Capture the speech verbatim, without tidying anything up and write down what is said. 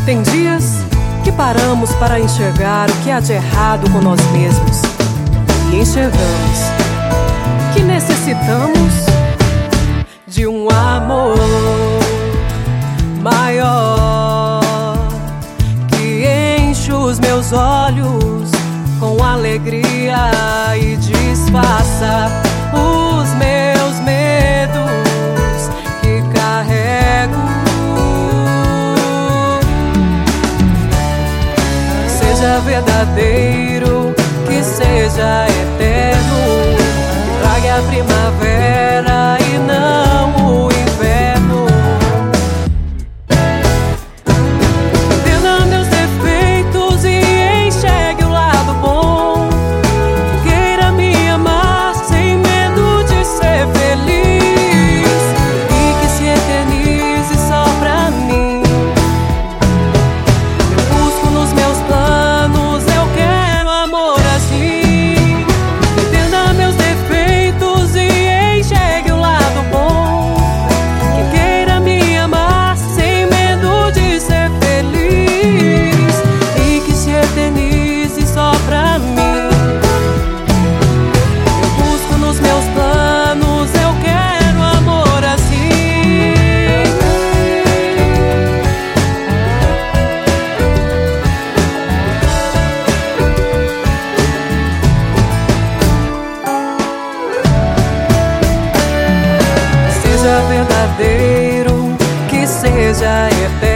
Tem dias que paramos para enxergar o que há de errado com nós mesmos e enxergamos que necessitamos de um amor maior que enche os meus olhos com alegria e disfarça os meus medos que carrego. Seja verdadeiro, que seja eterno, que traga a primavera e não o inverno. Entenda meus defeitos e enxergue o lado bom. Queira me amar sem medo de ser feliz e que se eternize só pra mim. Eu busco nos meus planos, eu quero amor assim. Entenda meus defeitos e enxergue o lado bom. Que queira me amar sem medo de ser feliz e que se eternize só pra mim. Eu busco nos meus planos, eu quero amor assim. Seja verdadeiro, que seja eterno,